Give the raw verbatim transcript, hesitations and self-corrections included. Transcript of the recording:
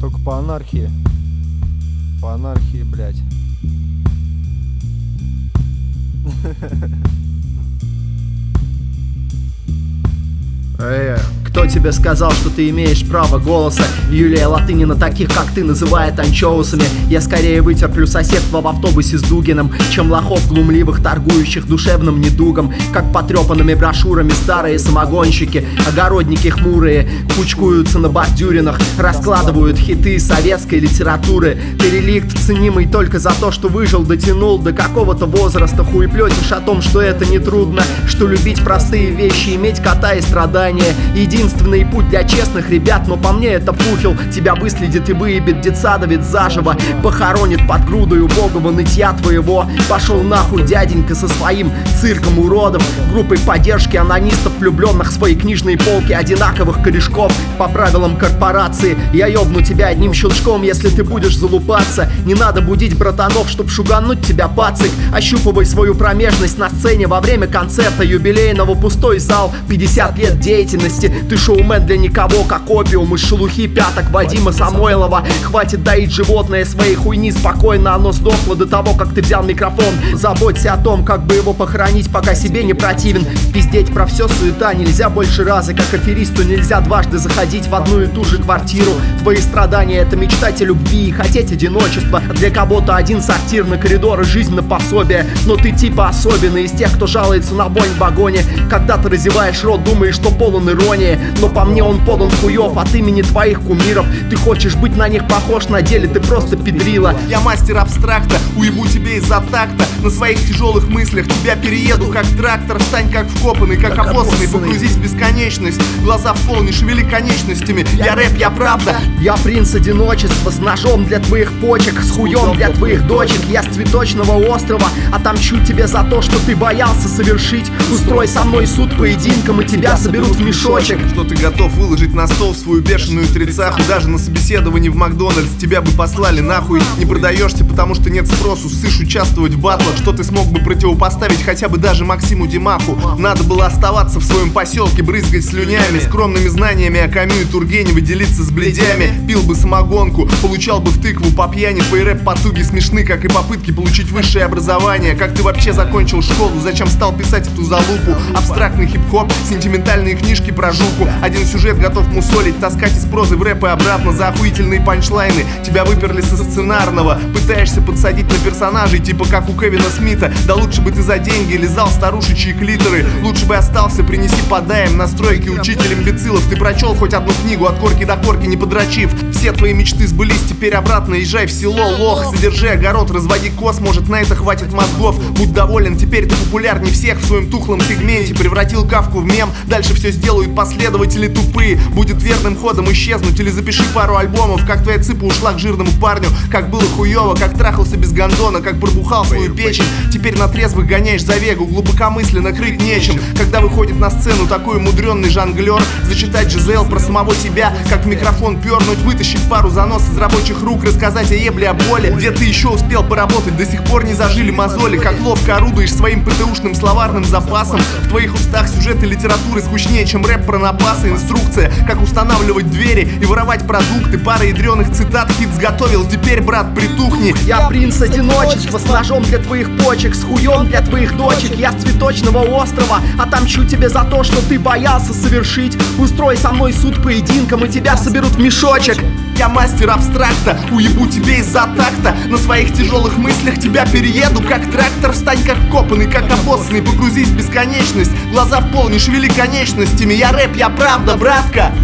Только по анархии. По анархии, блядь. Эй, кто тебе сказал, что ты имеешь право голоса? Юлия Латынина таких, как ты, называет анчоусами. Я скорее вытерплю соседство в автобусе с Дугиным, чем лохов глумливых, торгующих душевным недугом. Как потрепанными брошюрами старые самогонщики, огородники хмурые кучкуются на бордюринах, раскладывают хиты советской литературы. Ты реликт, ценимый только за то, что выжил, дотянул до какого-то возраста. Хуеплетишь о том, что это нетрудно, что любить простые вещи, иметь кота и страдания — единственный путь для честных ребят. Но по мне это пуфел. Тебя выследит и выебет детсадовец заживо, похоронит под грудой убогого нытья твоего. Пошел нахуй, дяденька, со своим цирком уродов, группой поддержки анонистов, влюбленных в свои книжные полки одинаковых корешков. По правилам корпорации я ёбну тебя одним щелчком, если ты будешь залупаться. Не надо будить братанов, чтоб шугануть тебя, пацик. Ощупывай свою промежность на сцене во время концерта юбилейного. Пустой зал, пятьдесят лет деятельности. Ты шоумен для никого, как опиум из шелухи пяток Вадима Самойлова. Хватит доить животное своей хуйни спокойно, оно сдохло до того, как ты взял микрофон. Заботься о том, как бы его похоронить, пока себе не противен. Пиздеть про все суета нельзя больше раза, как аферисту нельзя дважды заходить в одну и ту же квартиру. Твои страдания — это мечтать о любви и хотеть одиночества. Для кого-то один сортир на коридор и жизнь на пособие. Но ты типа особенный из тех, кто жалуется на вонь в вагоне. Когда ты разеваешь рот, думаешь, что полон иронии, но по мне он полон хуёв от имени твоих кумиров. Ты хочешь быть на них похож, на деле ты просто педрила. Я мастер абстракта, уебу тебе из-за такта. На своих тяжелых мыслях тебя перееду как трактор. Встань как вкопанный, как, как обоссанный, погрузись в бесконечность. Глаза в пол, не шевели конечностями. Я, я рэп, я правда. Я принц одиночества с ножом для твоих почек, с хуем для твоих дочек. Я с цветочного острова отомщу тебе за то, что ты боялся совершить. Устрой со мной суд поединком, и тебя соберут в мешочек. Что ты готов выложить на стол свою бешеную тридцаху. Даже на собеседовании в Макдональдс тебя бы послали нахуй. Не продаешься, потому что нет спросу. Ссышь участвовать в батлах. Что ты смог бы противопоставить хотя бы даже Максиму Димаху? Надо было оставаться в своем поселке, брызгать слюнями, скромными знаниями о Камю и Тургеневе делиться с блядями. Пил бы самогонку, получал бы в тыкву по пьяни. Твои рэп-потуги смешны, как и попытки получить высшее образование. Как ты вообще закончил школу? Зачем стал писать эту залупу? Абстрактный хип-хоп, сентиментальные книжки про жуку. Один сюжет готов мусолить, таскать из прозы в рэп и обратно за охуительные панчлайны. Тебя выперли со сценарного. Пытаешься подсадить на персонажей, типа как у Кевина Смита. Да лучше бы ты за деньги лизал старушечьи клиторы. Лучше бы остался, принеси подаем на стройке учитель имбецилов. Ты прочел хоть одну книгу от корки до корки, не подрочив. Все твои мечты сбылись, теперь обратно езжай в село, лох. Содержи огород, разводи коз, может на это хватит мозгов. Будь доволен, теперь ты популярней всех в своем тухлом сегменте. Превратил Кавку в мем, дальше все сделают последователи тупые. Будет верным ходом исчезнуть или запиши пару альбомов. Как твоя цыпа ушла к жирному парню, как было хуёво, как трахался без гондона, как пробухал свою печень. Теперь на трезвых гоняешь за вегу, глубокомысленно крыть нечем. Когда выходит на сцену такой мудрённый жонглёр, зачитать Жизел про самого себя, как в микрофон пернуть, вытащить пару занос из рабочих рук, рассказать о ебле, о боли. Где ты еще успел поработать, до сих пор не зажили мозоли. Как ловко орудуешь своим ПТУшным словарным запасом. В твоих устах сюжеты литературы скучнее, чем рэп про напасы. Инструкция, как устанавливать двери и воровать продукты. Пара ядреных цитат хит сготовил, теперь, брат, притухни. Я принц одиночества с ножом для твоих почек, с хуем для твоих дочек. Я с цветочного острова отомщу тебе за то, что ты боялся совершить. Устрой со мной суд поединком, и тебя соберут в мешочек. Я мастер абстракта, уебу тебе из-за такта. На своих тяжелых мыслях тебя перееду как трактор. Встань как копанный, как обоссанный, погрузись в бесконечность. Глаза в пол, не шевели конечностями. Я рэп, я правда, братка.